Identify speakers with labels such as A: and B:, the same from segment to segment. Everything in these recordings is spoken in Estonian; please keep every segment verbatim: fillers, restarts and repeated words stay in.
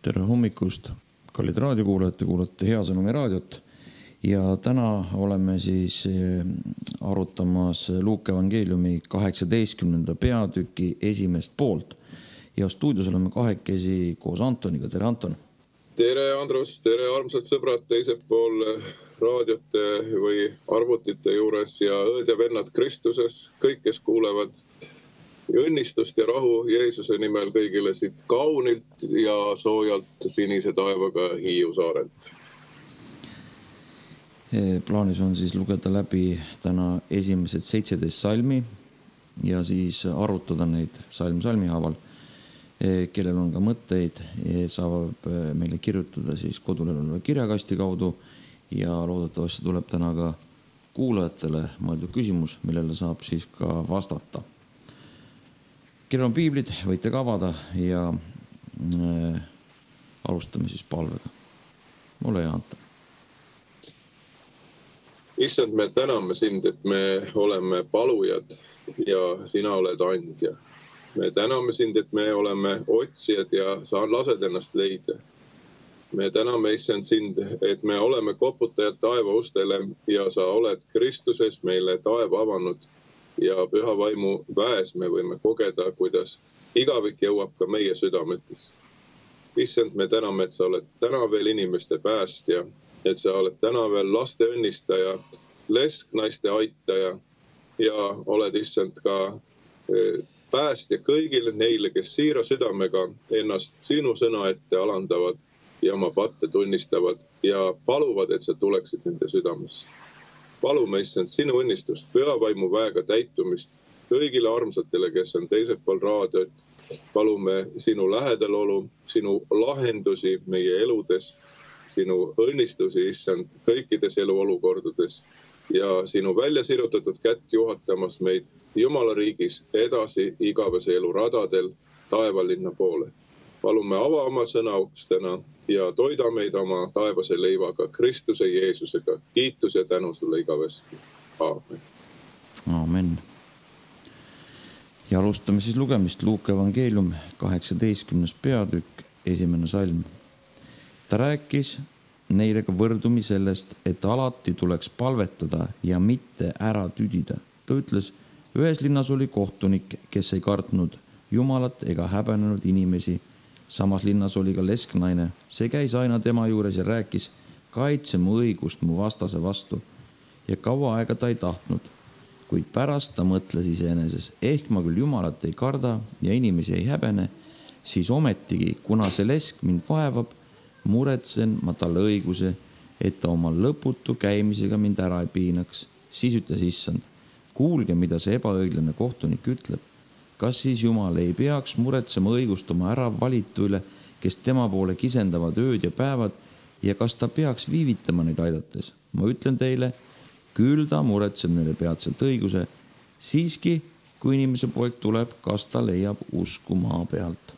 A: Tere hommikust, kallid raadiokuulajad, te kuulate Hea Sõnumi raadiot ja täna oleme siis arutamas Luuke evangeeliumi kaheksateistkümnenda peatüki esimest poolt ja stuudios oleme kahekesi koos Antoniga. Tere, Anton!
B: Tere, Andrus! Tere, armsad sõbrad teisel pool raadiote või arvutite juures ja õed ja vennad Kristuses, kõik, kes kuulevad. Õnnistust ja rahu Jeesuse nimel kõigile siit kaunilt ja soojalt sinise taevaga Hiiu saarelt.
A: Plaanis on siis lugeda läbi täna esimesed seitseteist salmi ja siis arutada neid salm salmi haaval. Kellel on ka mõtteid, saab meile kirjutada siis kodulehel kirjakasti kaudu ja loodetavasti tuleb täna ka kuulajatele mõeldud küsimus, millele saab siis ka vastata. Kellel on piiblid, võite ka avada ja äh, alustame siis palvega. Ole hea, Anton.
B: Issand, me täname sind, et me oleme palujad ja sina oled andja. Me täname sind, et me oleme otsijad ja sa lased ennast leida. Me täname, issand, sind, et me oleme koputajad taeva ustele ja sa oled Kristuses meile taeva avanud. Ja püha vaimu väes me võime kogeda, kuidas igavik jõuab ka meie südametes. Issand, me täname, et sa oled täna veel inimeste päästja, et sa oled täna veel laste õnnistaja, lesknaiste aitaja ja oled, issand, ka päästja kõigile neile, kes siira südamega ennast sinu sõna ette alandavad ja oma patte tunnistavad ja paluvad, et sa tuleksid nende südamesse. Palume, issand, sinu õnnistust, püha vaimu väega täitumist kõigile armsatele, kes on teisel pool raadiot. Palume sinu lähedalolu, sinu lahendusi meie eludes, sinu õnnistusi, issand, kõikides eluolukordades ja sinu välja sirutatud kätt juhatamas meid Jumala riigis edasi igavese elu radadel taevalinna poole. Palume ava oma sõnaukstena ja toida meid oma taevase leivaga Kristuse Jeesusega. Kiitus ja tänu sulle igavesti. Aamen.
A: Aamen. Ja alustame siis lugemist. Luuke evangeelium kaheksateistkümnes peatükk, esimene salm. Ta rääkis neile ka võrdumi sellest, et alati tuleks palvetada ja mitte ära tüdida. Ta ütles, ühes linnas oli kohtunik, kes ei kartnud Jumalat ega häbenenud inimesi. Samas linnas oli ka lesknaine. See käis aina tema juures ja rääkis, kaitse mu õigust mu vastase vastu. Ja kaua aega ta ei tahtnud. Kuid pärast ta mõtles iseeneses, ehk ma küll Jumalat ei karda ja inimesi ei häbene, siis ometigi, kuna see lesk mind vaevab, muretsen ma talle õiguse, et ta oma lõputu käimisega mind ära ei piinaks. Siis ütles issand, kuulge, mida see ebaõiglane kohtunik ütleb. Kas siis Jumal ei peaks muretsema õigust oma ära valitu üle, kes tema poole kisendavad ööd ja päevad ja kas ta peaks viivitama neid aidates? Ma ütlen teile, küll ta muretseb neile peatselt õiguse. Siiski, kui inimese poeg tuleb, kas ta leiab usku maa pealt?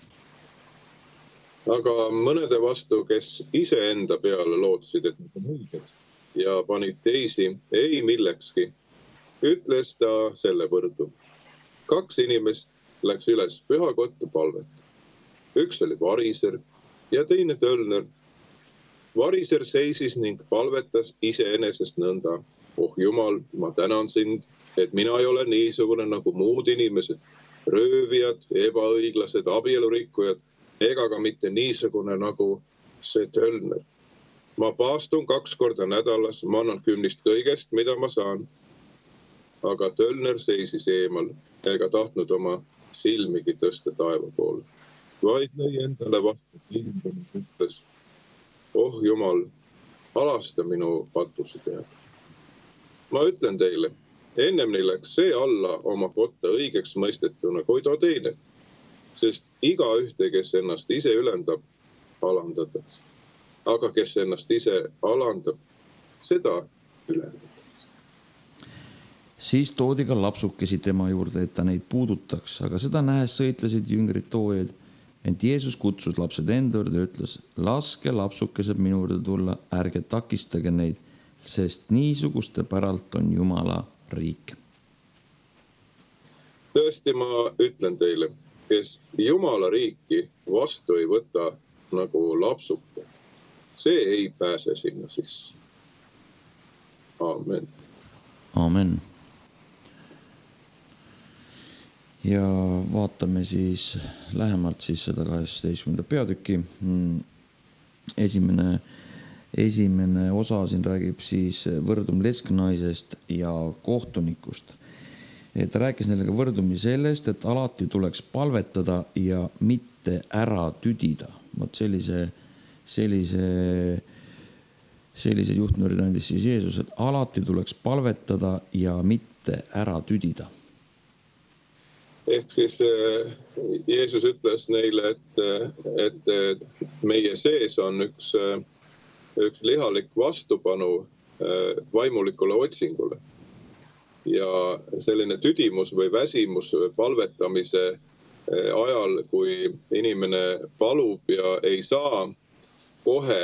B: Aga mõnede vastu, kes iseenda peale lootsid, et nad on õiged ja panid teisi ei millekski, ütles ta selle võrdu. Kaks inimest läks üles pühakotta palvet. Üks oli variser ja teine tölner. Variser seisis ning palvetas iseenesest nõnda. Oh Jumal, ma tänan sind, et mina ei ole niisugune nagu muud inimesed, röövijad, ebaõiglased, abielurikkujad, ega ka mitte niisugune nagu see tölner. Ma paastun kaks korda nädalas, ma annan kümnist kõigest, mida ma saan. Aga tölner seisis eemal ega tahtnud oma silmigi tõsta taeva poole. Vaid lõi endale vastu kindlalt ütles, oh Jumal, alasta minu patuse peale. Ma ütlen teile, ennem neil läks see alla oma kotta õigeks mõistetuna kui too teine, sest iga ühte, kes ennast ise ülendab, alandatakse. Aga kes ennast ise alandab, seda ülendab.
A: Siis toodi ka lapsukesi tema juurde, et ta neid puudutaks, aga seda nähes sõitlesid jüngrid toojaid, ent Jeesus kutsus lapsed enda juurde ja ütles, laske lapsukesed minu juurde tulla, ärge takistage neid, sest niisuguste päralt on Jumala riik.
B: Tõesti, ma ütlen teile, kes Jumala riiki vastu ei võta, nagu lapsuke, see ei pääse sinna sisse. Aamen.
A: Aamen. Ja vaatame siis lähemalt siis seda kaheksateistkümnenda peatüki. Esimene, esimene osa siin räägib siis võrdum lesknaisest ja kohtunikust. Ta rääkis neile ka võrdumi sellest, et alati tuleks palvetada ja mitte ära tüdida. Vaat sellise, sellise, sellise juhtnöörid andis siis Jeesus, et alati tuleks palvetada ja mitte ära tüdida.
B: Ehk siis Jeesus ütles neile, et, et meie sees on üks, üks lihalik vastupanu vaimulikule otsingule. Ja selline tüdimus või väsimus palvetamise ajal, kui inimene palub ja ei saa kohe,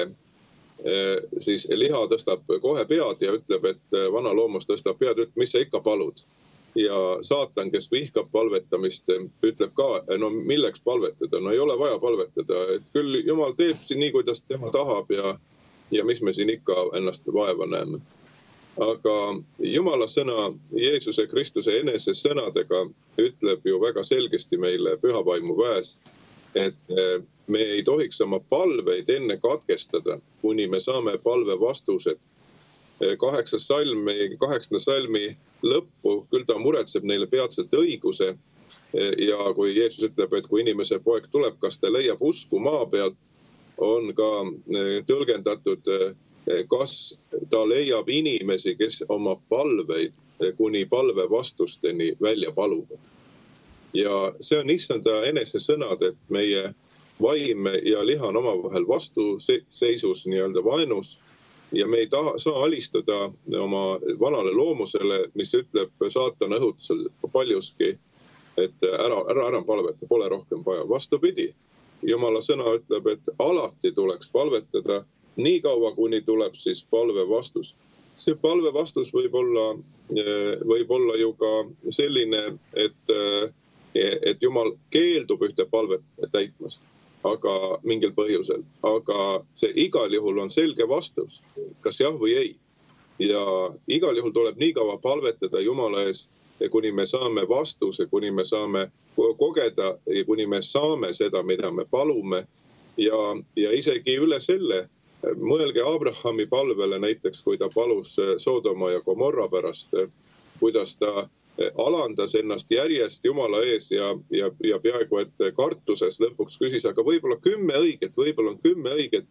B: siis liha tõstab kohe pead ja ütleb, et vana loomus tõstab pead, ütleb, mis sa ikka palud. Ja saatan, kes vihkab palvetamist, ütleb ka, no milleks palvetada, no ei ole vaja palvetada, et küll Jumal teeb siin nii, kuidas tema tahab ja, ja mis me siin ikka ennast vaeva näeme. Aga Jumala sõna Jeesuse Kristuse enese sõnadega ütleb ju väga selgesti meile pühavaimu väes, et me ei tohiks oma palveid enne katkestada, kuni me saame palve vastused. Kaheksas salmi, kaheksanda salmi lõppu, küll ta muretseb neile peatselt õiguse ja kui Jeesus ütleb, et kui inimese poeg tuleb, kas ta leiab usku maa pealt, on ka tõlgendatud, kas ta leiab inimesi, kes oma palveid kuni palve vastusteni välja paluvad. Ja see on issanda enese sõnad, et meie vaim ja liha on omavahel vastuseisus, nii-öelda vaenus. Ja me ei taha, saa alistada oma vanale loomusele, mis ütleb saatana õhutusel paljuski, et ära, ära, ära palveta, pole rohkem vaja. Vastupidi, Jumala sõna ütleb, et alati tuleks palvetada nii kaua, kuni tuleb siis palve vastus. See palve vastus võib olla, võib olla ju ka selline, et, et Jumal keeldub ühte palvet täitmas. Aga mingil põhjusel. Aga see igal juhul on selge vastus, kas jah või ei. Ja igal juhul tuleb nii kaua palvetada Jumala ees, kuni me saame vastuse, kuni me saame kogeda ja kuni me saame seda, mida me palume. Ja, ja isegi üle selle, mõelge Abrahami palvele näiteks, kui ta palus Sodoma ja Gomorra pärast, kuidas ta alandas ennast järjest Jumala ees ja, ja, ja peaaegu et kartuses lõpuks küsis, aga võib-olla kümme õiget, võib-olla on kümme õiget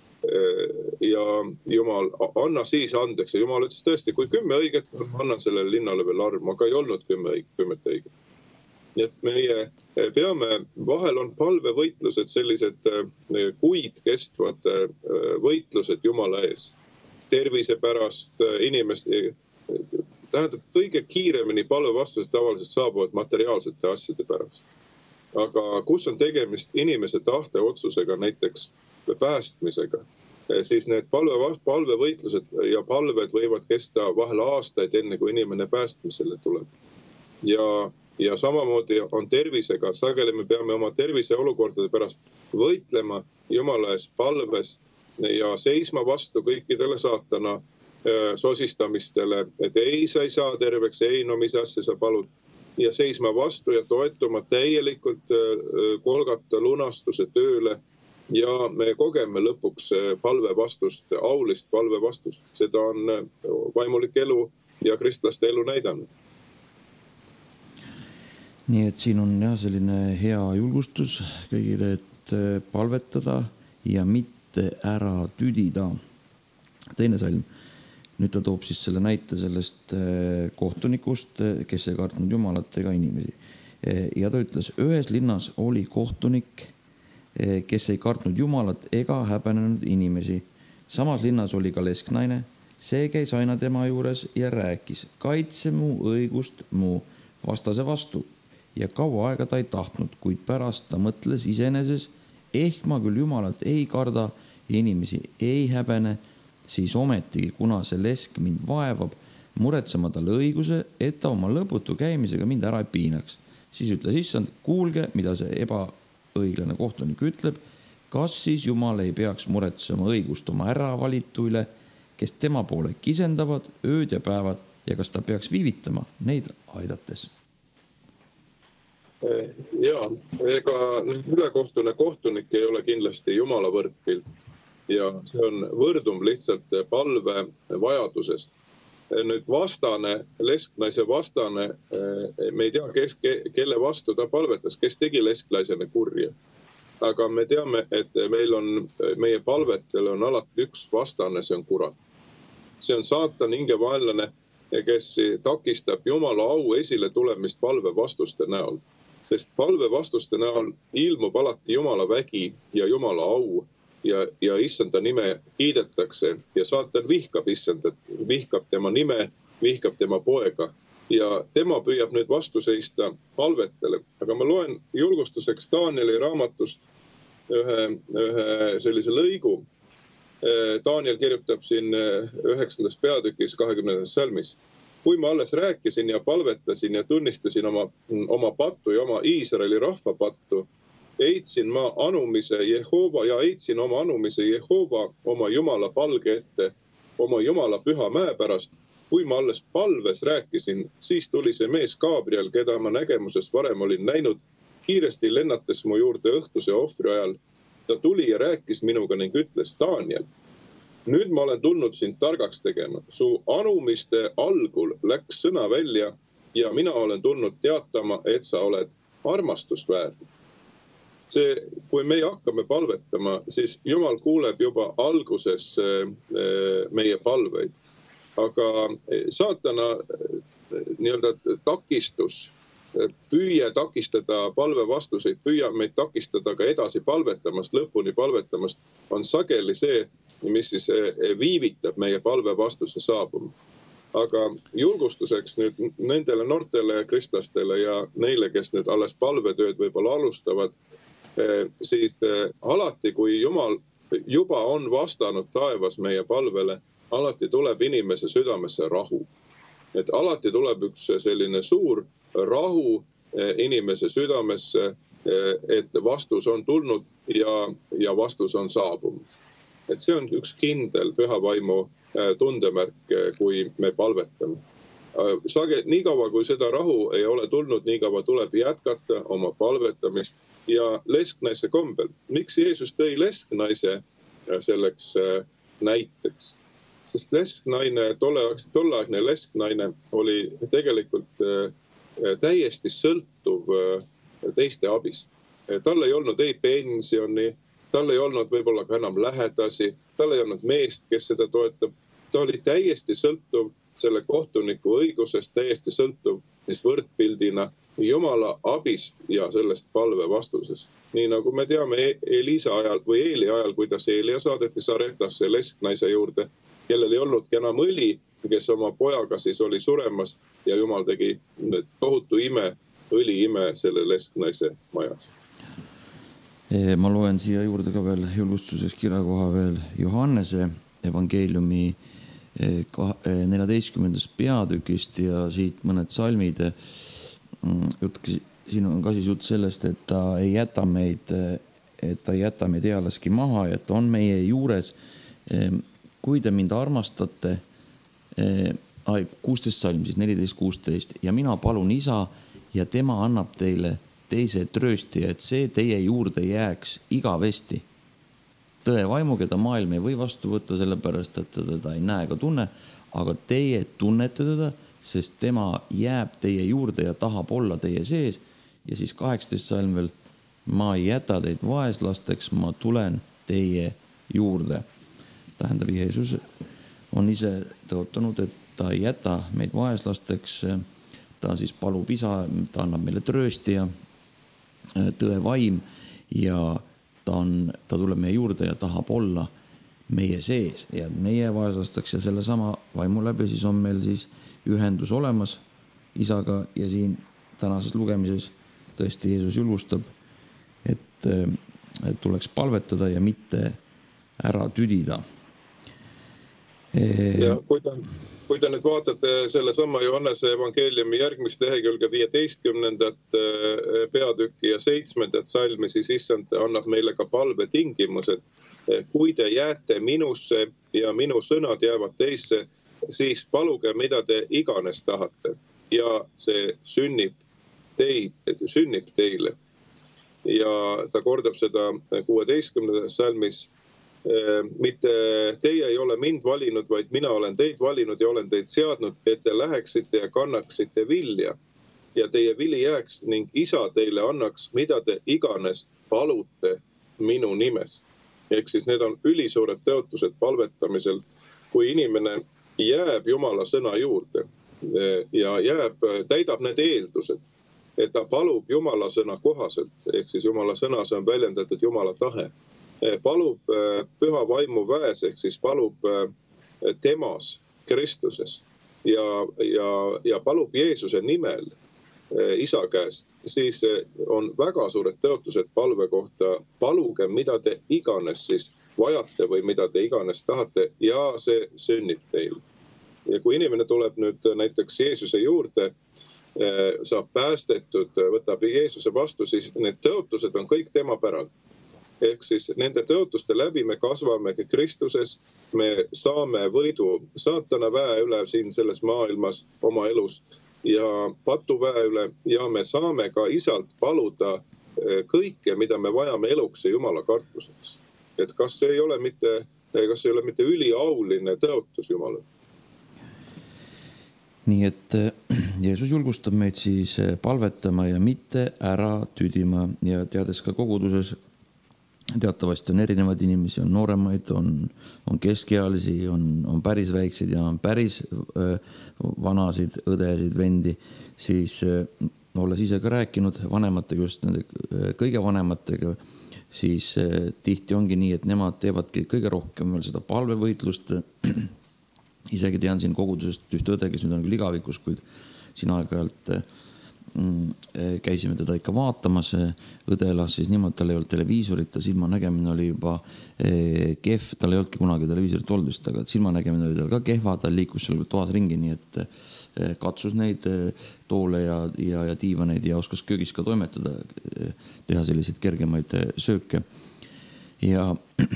B: ja Jumal, anna siis andeks. Ja Jumal ütles tõesti, kui kümme õiget, annan sellele linnale veel armu, aga ei olnud kümme õiget, kümmet õiget. Nii et meie peame, vahel on palvevõitlused sellised kuid kestvad võitlused Jumala ees. Tervise pärast inimeste tähendab, kõige kiiremini palvevastused tavaliselt saabuvad materiaalsete asjade pärast. Aga kus on tegemist inimese tahte otsusega, näiteks päästmisega, siis need palve, palvevõitlused ja palved võivad kesta vahel aastaid enne, kui inimene päästmisele tuleb. Ja, ja samamoodi on tervisega, sageli me peame oma tervise olukordade pärast võitlema Jumala ees palves ja seisma vastu kõikidele saatana sosistamistele, et ei, sa ei saa terveks, ei, no mis asja sa palud. Ja seisma vastu ja toetuma täielikult kolgata lunastuse tööle ja me kogeme lõpuks palvevastust, aulist palvevastust. Seda on vaimulik elu ja kristlaste elu näidanud.
A: Nii et siin on jah selline hea julgustus kõigile, et palvetada ja mitte ära tüdida. Teine salm. Nüüd ta toob siis selle näite sellest kohtunikust, kes ei kartnud Jumalat ega inimesi. Ja ta ütles, ühes linnas oli kohtunik, kes ei kartnud Jumalat ega häbenenud inimesi. Samas linnas oli ka lesknaine, see käis aina tema juures ja rääkis, kaitse mu õigust mu vastase vastu. Ja kaua aega ta ei tahtnud, kuid pärast ta mõtles iseeneses, ehk ma küll Jumalat ei karda ja inimesi ei häbene, siis ometigi, kuna see lesk mind vaevab, muretsema talle õiguse, et ta oma lõputu käimisega mind ära ei piinaks. Siis ütles issand, kuulge, mida see ebaõiglane kohtunik ütleb, kas siis Jumal ei peaks muretsema õigust oma äravalituile, kes tema poole kisendavad ööd ja päevad, ja kas ta peaks viivitama neid aidates?
B: Jaa, ega ülekohtune kohtunik ei ole kindlasti Jumala võrdpilt ja see on võrdum lihtsalt palve vajadusest. Nüüd vastane, lesknaise vastane, me ei tea, kes, kelle vastu ta palvetas, kes tegi lesknaisele kurja. Aga me teame, et meil on, meie palvetel on alati üks vastane, see on kurat. See on saatan hingevaenlane, kes takistab Jumala au esile tulemist palve vastuste näol. Sest palve vastuste näol ilmub alati Jumala vägi ja Jumala au ja, ja issanda nime kiidetakse ja saatan vihkab issandat, vihkab tema nime, vihkab tema poega ja tema püüab nüüd vastu seista palvetele. Aga ma loen julgustuseks Danieli raamatust ühe, ühe sellise lõigu. Daniel kirjutab siin üheksandas peatükis kahekümnendas salmis. Kui ma alles rääkisin ja palvetasin ja tunnistasin oma, oma pattu ja oma Iisraeli rahva pattu, eitsin ma anumise Jehova ja eitsin oma anumise Jehova oma Jumala palge ette, oma Jumala püha mäe pärast. Kui ma alles palves rääkisin, siis tuli see mees Gabriel, keda ma nägemuses varem olin näinud, kiiresti lennates mu juurde õhtuse ohvri ajal. Ta tuli ja rääkis minuga ning ütles, Daniel, nüüd ma olen tulnud sind targaks tegema. Su anumiste algul läks sõna välja ja mina olen tulnud teatama, et sa oled armastusväärne. See, kui me hakkame palvetama, siis Jumal kuuleb juba alguses meie palveid. Aga saatana nii-öelda takistus, püüe takistada palve vastuseid, püüa meid takistada ka edasi palvetamast, lõpuni palvetamast, on sageli see, mis siis viivitab meie palve vastuse saabuma. Aga julgustuseks nüüd nendele noortele kristlastele ja neile, kes nüüd alles palvetööd võib-olla alustavad, siis alati, kui Jumal juba on vastanud taevas meie palvele, alati tuleb inimese südamesse rahu. Et alati tuleb üks selline suur rahu inimese südamesse, et vastus on tulnud ja, ja vastus on saabunud. Et see on üks kindel püha vaimu tundemärk, kui me palvetame. Sage, nii kaua, kui seda rahu ei ole tulnud, nii kaua tuleb jätkata oma palvetamist ja lesknaise kombel. Miks Jeesus tõi lesknaise selleks näiteks? Sest lesknaine, tolleaegne lesknaine oli tegelikult täiesti sõltuv teiste abist. Tal ei olnud ei pensioni, tal ei olnud võib-olla ka enam lähedasi, tal ei olnud meest, kes seda toetab. Ta oli täiesti sõltuv selle kohtuniku õigusest, täiesti sõltuv mis võrdpildina Jumala abist ja sellest palve vastuses. Nii nagu me teame Elisa ajal või Eeli ajal, kuidas Eelia saadeti Sareptasse lesknaise juurde, kellel ei olnudki enam õli, kes oma pojaga siis oli suremas ja Jumal tegi tohutu ime, õli ime selle lesknaise majas.
A: Ma loen siia juurde ka veel julgustuseks kirjakoha veel Johannese evangeeliumi neljateistkümnendast peatükist ja siit mõned salmid. Siin on ka siis jutt sellest, et ta ei jäta meid, et ta ei jäta meid ealaski maha, et on meie juures. Kui te mind armastate, kuusteist salm siis, neliteist kuusteist, ja mina palun isa ja tema annab teile teise tröösti, et see teie juurde jääks igavesti. Tõe vaimu, keda maailm ei või vastu võtta, sellepärast, et teda ei näe ega tunne, aga teie tunnete teda, sest tema jääb teie juurde ja tahab olla teie sees. Ja siis kaheksateist salm veel, ma ei jäta teid vaeslasteks, ma tulen teie juurde. Tähendab, Jeesus on ise tõotanud, et ta ei jäta meid vaeslasteks, ta siis palub isa, ta annab meile tröösti ja tõe vaim ja ta, on, ta tuleb meie juurde ja tahab olla meie sees ja meie vaeslasteks ja selle sama vaimu läbi siis on meil siis ühendus olemas isaga ja siin tänases lugemises tõesti Jeesus julgustab, et, et tuleks palvetada ja mitte ära tüdida.
B: Ja kui ta, kui te nüüd vaatate selle sama Johannese evangeeliumi järgmist lehekülge viieteistkümnendat peatükki ja seitsmendat salmi, siis issand annab meile ka palve tingimused. Kui te jääte minusse ja minu sõnad jäävad teisse, siis paluge, mida te iganes tahate. Ja see sünnib, teid, sünnib teile. Ja ta kordab seda kuueteistkümnendas salmis. Mitte teie ei ole mind valinud, vaid mina olen teid valinud ja olen teid seadnud, et te läheksite ja kannaksite vilja. Ja teie vili jääks ning isa teile annaks, mida te iganes palute minu nimes. Ehk siis need on ülisuured tõotused palvetamisel, kui inimene jääb Jumala sõna juurde ja jääb, täidab need eeldused, et ta palub Jumala sõna kohaselt, ehk siis Jumala sõnas on väljendatud Jumala tahe. Palub püha vaimu väes, ehk siis palub temas, Kristuses ja, ja, ja palub Jeesuse nimel isa käest, siis on väga suured tõotused palve kohta. Paluge, mida te iganes siis vajate või mida te iganes tahate ja see sünnib teil. Ja kui inimene tuleb nüüd näiteks Jeesuse juurde, saab päästetud, võtab Jeesuse vastu, siis need tõotused on kõik tema päralt. Ehk siis nende tõotuste läbi me kasvamegi Kristuses, me saame võidu saatana väe üle siin selles maailmas oma elus ja patuväe üle ja me saame ka isalt paluda kõike, mida me vajame eluks ja Jumala kartuseks. Et kas see ei ole mitte, kas see ei ole mitte üliauline tõotus Jumalale?
A: Nii et Jeesus julgustab meid siis palvetama ja mitte ära tüdima ja teades ka koguduses, teatavasti on erinevad inimesi, on nooremaid, on, on keskealisi, on, on päris väikseid ja on päris äh, vanasid, õdesid, vendi, siis äh, olles ise ka rääkinud vanematega, just nende äh, kõige vanematega, siis äh, tihti ongi nii, et nemad teevadki kõige rohkem veel seda palvevõitlust. Isegi tean siin kogudusest üht õde, kes nüüd on küll igavikus, kuid siin aeg-ajalt äh, käisime teda ikka vaatamas, õde elas siis niimoodi, tal ei olnud televiisorit, ta silmanägemine oli juba kehv, tal ei olnudki kunagi televiisorit oldust, aga silmanägemine oli tal ka kehva, ta liikus seal toas ringi, nii et katsus neid toole ja, ja, ja diivaneid ja oskas köögis ka toimetada, teha selliseid kergemaid sööke. Ja,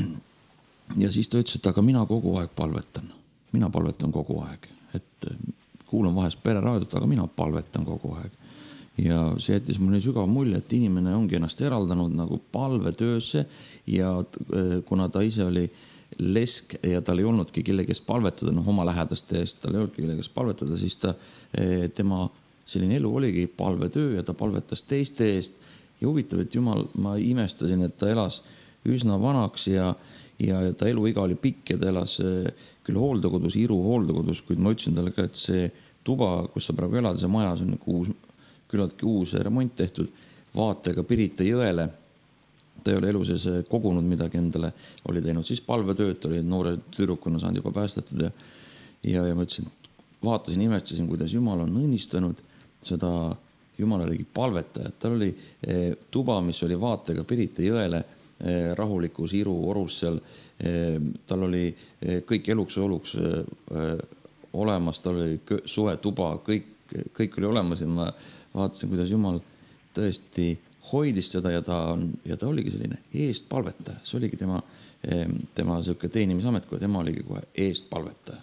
A: ja siis ta ütles, et aga mina kogu aeg palvetan, mina palvetan kogu aeg, et kuulan vahest pereraadiot, aga mina palvetan kogu aeg. Ja see jättis mulle sügav mulje, et inimene ongi ennast eraldanud nagu palvetöösse ja kuna ta ise oli lesk ja tal ei olnudki kellegest palvetada, noh oma lähedaste eest, tal ei olnudki kellegest palvetada, siis ta, tema selline elu oligi palvetöö ja ta palvetas teiste eest. Ja huvitav, et Jumal, ma imestasin, et ta elas üsna vanaks ja, ja ta eluiga oli pikk ja ta elas küll hooldekodus, Iru hooldekodus, kuid ma ütlesin talle ka, et see tuba, kus sa praegu elad, see majas on uus, küllaltki uus remont tehtud, vaatega Pirita jõele. Ta ei ole elu sees kogunud midagi endale, oli teinud siis palvetööd, oli noore tüdrukuna saanud juba päästetud ja, ja, ja ma ütlesin, vaatasin, imestasin, kuidas Jumal on õnnistanud seda Jumala riigi palvetajat. Tal oli eh, tuba, mis oli vaatega Pirita jõele, eh, rahulikus Iru orus seal, eh, tal oli eh, kõik eluks ja oluks eh, olemas, tal oli suve tuba, kõik, kõik oli olemas ja ma vaatasin, kuidas Jumal tõesti hoidis seda ja ta, on, ja ta oligi selline eestpalvetaja. See oligi tema, tema selline teenimisamet, kui tema oligi kohe eestpalvetaja.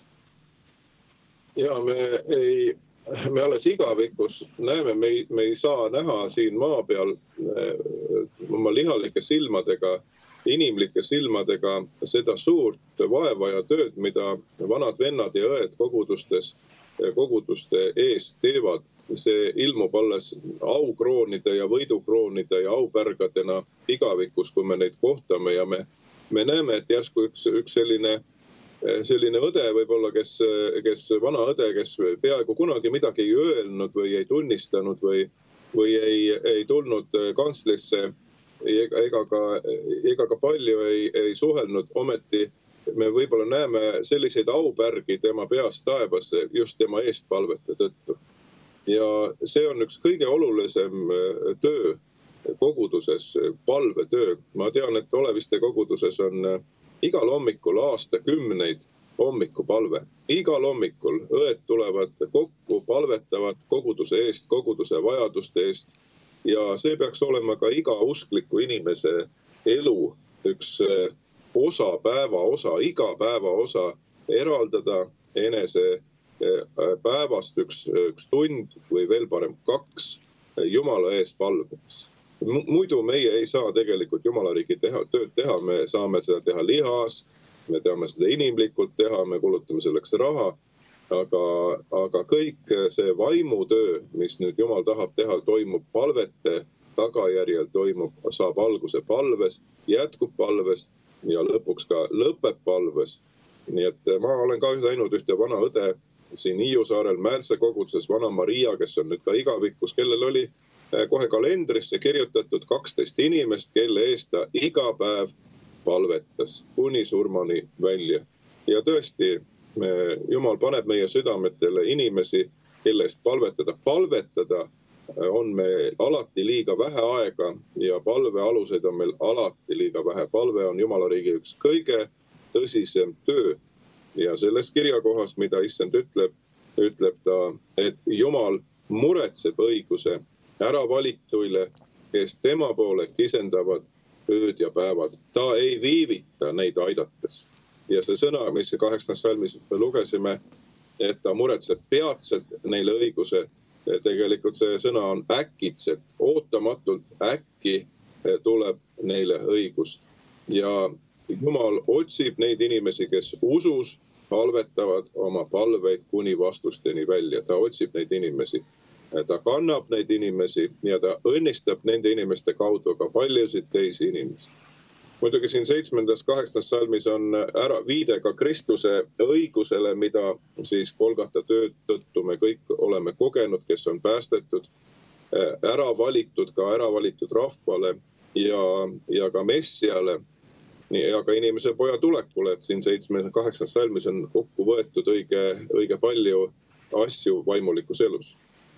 B: Ja me ei, me alles igavikus näeme, me ei, me ei saa näha siin maa peal oma lihalike silmadega, inimlike silmadega seda suurt vaeva ja tööd, mida vanad vennad ja õed kogudustes, koguduste eest teevad. See ilmub alles aukroonide ja võidukroonide ja aupärgadena igavikus, kui me neid kohtame ja me, me näeme, et järsku üks, üks selline, selline õde võib-olla, kes, kes vana õde, kes peaaegu kunagi midagi ei öelnud või ei tunnistanud või, või ei, ei tulnud kantslisse ega ka, ega ka palju ei, ei suhelnud, ometi me võib-olla näeme selliseid aupärgi tema peast taevas just tema eestpalvete tõttu. Ja see on üks kõige olulisem töö koguduses, palvetöö. Ma tean, et Oleviste koguduses on igal hommikul aastakümneid hommikupalve. Igal hommikul õed tulevad kokku, palvetavad koguduse eest, koguduse vajaduste eest ja see peaks olema ka iga uskliku inimese elu üks osa, päeva osa, iga päeva osa eraldada enese päevast üks, üks tund või veel parem kaks Jumala ees palveks. Muidu meie ei saa tegelikult Jumala riigi teha, tööd teha, me saame seda teha lihas, me teame seda inimlikult teha, me kulutame selleks raha, aga, aga kõik see vaimutöö, mis nüüd Jumal tahab teha, toimub palvete tagajärjel, toimub, saab alguse palves, jätkub palves ja lõpuks ka lõpeb palves. Nii et ma olen ka näinud ühte vana õde siin Hiiu saarel Määrse koguduses, vana Maria, kes on nüüd ka igavikus, kellel oli kohe kalendrisse kirjutatud kaksteist inimest, kelle eest ta iga päev palvetas kuni surmani välja. Ja tõesti, Jumal paneb meie südametele inimesi, kelle eest palvetada. Palvetada on meil alati liiga vähe aega ja palve aluseid on meil alati liiga vähe. Palve on Jumala riigi üks kõige tõsisem töö. Ja selles kirjakohas, mida issand ütleb, ütleb ta, et Jumal muretseb õiguse äravalituile, kes tema poole kisendavad ööd ja päevad. Ta ei viivita neid aidates. Ja see sõna, mis kaheksandas salmis lugesime, et ta muretseb peatselt neile õiguse, tegelikult see sõna on äkitselt, ootamatult äkki tuleb neile õigus. Ja Jumal otsib neid inimesi, kes usus palvetavad oma palveid kuni vastusteni välja. Ta otsib neid inimesi. Ta kannab neid inimesi ja ta õnnistab nende inimeste kaudu ka paljusid teisi inimesi. Muidugi siin seitsmendas, kaheksandas salmis on ära viide ka Kristuse õigusele, mida siis Golgata töö tõttu me kõik oleme kogenud, kes on päästetud, ära valitud ka ära valitud rahvale ja, ja ka Messiale ja ka inimese poja tulekule, et siin seitsmendas, kaheksandas salmis on kokku võetud õige, õige palju asju vaimulikus elus.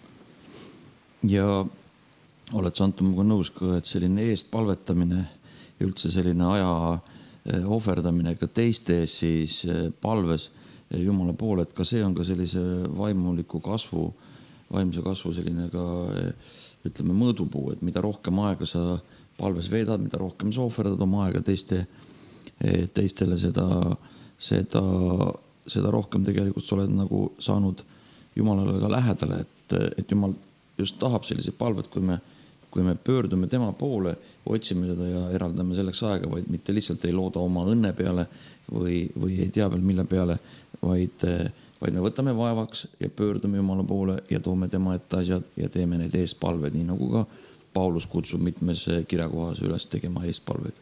A: Ja oled sa Anton muga nõus ka, et selline eest palvetamine ja üldse selline aja ohverdamine ka teiste ees siis palves Jumala poole, et ka see on ka sellise vaimuliku kasvu, vaimse kasvu selline ka ütleme mõõdupuu, et mida rohkem aega sa palves veedad, mida rohkem sa ohverdad oma aega teiste, teistele seda, seda, seda rohkem tegelikult sa oled nagu saanud Jumalale ka lähedale, et, et Jumal just tahab sellised palved, kui me, kui me pöördume tema poole, otsime seda ja eraldame selleks aega, vaid mitte lihtsalt ei looda oma õnne peale või, või ei tea veel mille peale, vaid, vaid me võtame vaevaks ja pöördume Jumala poole ja toome tema ette asjad ja teeme neid eespalveid, nii nagu ka Paulus kutsub mitmes kirjakohas üles tegema eespalveid.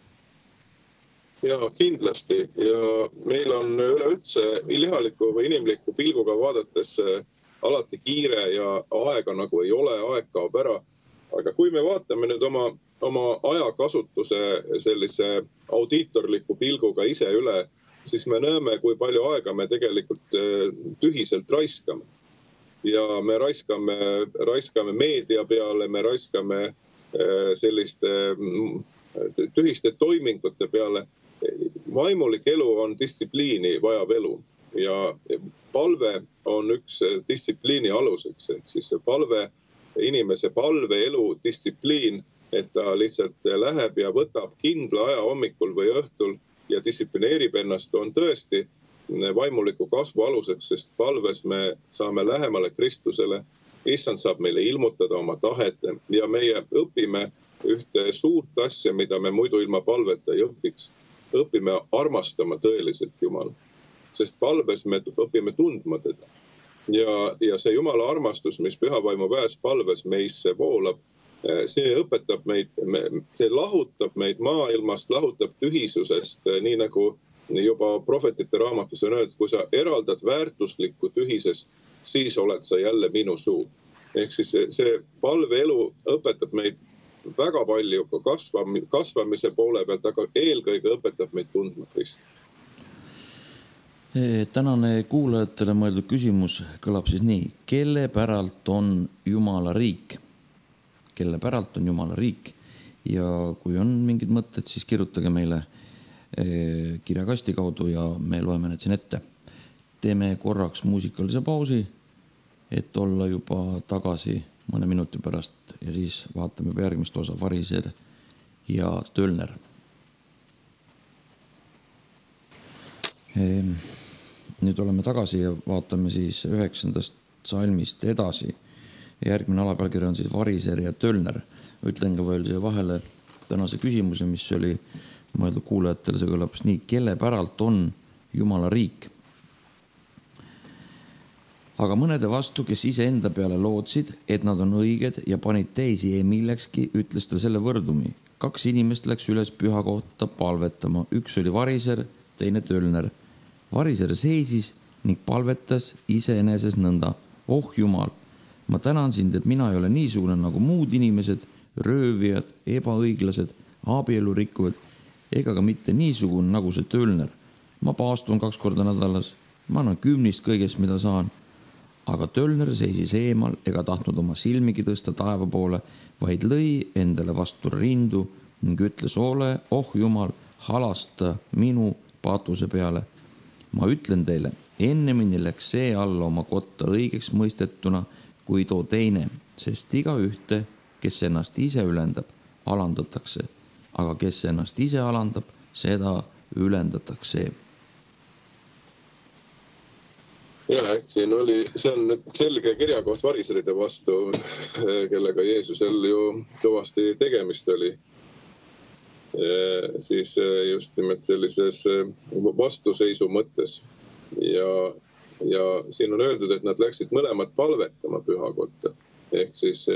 B: Ja kindlasti ja meil on üleüldse lihaliku või inimliku pilguga vaadates alati kiire ja aega nagu ei ole, aeg kaob ära. Aga kui me vaatame nüüd oma, oma ajakasutuse sellise audiitorliku pilguga ise üle, siis me näeme, kui palju aega me tegelikult tühiselt raiskame. Ja me raiskame, raiskame meedia peale, me raiskame selliste tühiste toimingute peale. Vaimulik elu on distsipliini vajav elu. Ja palve on üks distsipliini aluseks, ehk siis palve, inimese palve elu distsipliin, et ta lihtsalt läheb ja võtab kindla aja hommikul või õhtul ja distsiplineerib ennast, on tõesti vaimuliku kasvu aluseks, sest palves me saame lähemale Kristusele, issand saab meile ilmutada oma tahet ja meie õpime ühte suurt asja, mida me muidu ilma palveta ei õpiks. Õpime armastama tõeliselt Jumala. Sest palves me õpime tundma teda. Ja, ja see Jumala armastus, mis pühavaimu väes palves meisse voolab, see õpetab meid, see lahutab meid maailmast, lahutab tühisusest, nii nagu juba prohvetite raamatus on öeldud, kui sa eraldad väärtuslikku tühisest, siis oled sa jälle minu suu. Ehk siis see palveelu õpetab meid väga palju kasvamise poole pealt, aga eelkõige õpetab meid tundma Krist.
A: Tänane kuulajatele mõeldud küsimus kõlab siis nii. Kelle päralt on Jumala riik? Kelle päralt on Jumala riik? Ja kui on mingid mõtted, siis kirjutage meile kirjakasti kaudu ja me loeme need siin ette. teeme korraks muusikalise pausi, et olla juba tagasi mõne minuti pärast ja siis vaatame juba järgmist osa Variser ja Tölner. Nüüd oleme tagasi ja vaatame siis üheksandast salmist edasi. Järgmine alapealkiri on siis Variser ja Tölner. Ütlen ka veel siia vahele tänase küsimuse, mis oli mõeldud kuulajatele, see kõlab nii, kelle päralt on Jumala riik. Aga mõnede vastu, kes ise enda peale lootsid, et nad on õiged ja panid teisi ei millekski, ütles ta selle võrdumi. Kaks inimest läks üles püha kohta palvetama. Üks oli Variser, teine Tölner. Variser seisis ning palvetas iseeneses nõnda. Oh Jumal, ma tänan sind, et mina ei ole niisugune nagu muud inimesed, röövijad, ebaõiglased, abielu rikkuvad, ega ka mitte niisugune nagu see Tölner. Ma paastun kaks korda nädalas, ma annan kümnist kõigest, mida saan. Aga Tölner seisis eemal ega tahtnud oma silmigi tõsta taeva poole, vaid lõi endale vastu rindu ning ütles, ole, oh Jumal, halasta minu patuse peale. Ma ütlen teile, ennemini läks see alla oma kotta õigeks mõistetuna kui too teine, sest iga ühte, kes ennast ise ülendab, alandatakse, aga kes ennast ise alandab, seda ülendatakse.
B: Ja, siin oli, see on nüüd selge kirjakoht variseride vastu, kellega Jeesusel ju kõvasti tegemist oli. Siis just nimelt sellises vastuseisu mõttes. Ja, ja siin on öeldud, et nad läksid mõlemad palvetama pühakotta. Ehk siis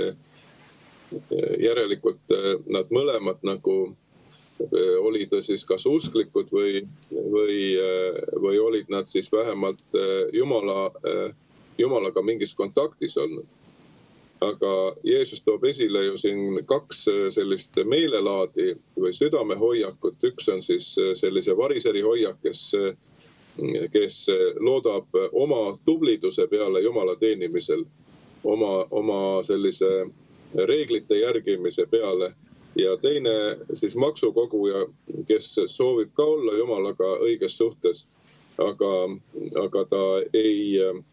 B: järelikult nad mõlemad nagu olid siis kas usklikud või, või, või olid nad siis vähemalt Jumala, Jumalaga mingis kontaktis olnud. Aga Jeesus toob esile ju siin kaks sellist meelelaadi või südamehoiakut. Üks on siis sellise variseri hoiak, kes, kes loodab oma tubliduse peale Jumala teenimisel, oma, oma sellise reeglite järgimise peale. Ja teine siis maksukoguja, kes soovib ka olla Jumalaga õiges suhtes, aga, aga ta ei,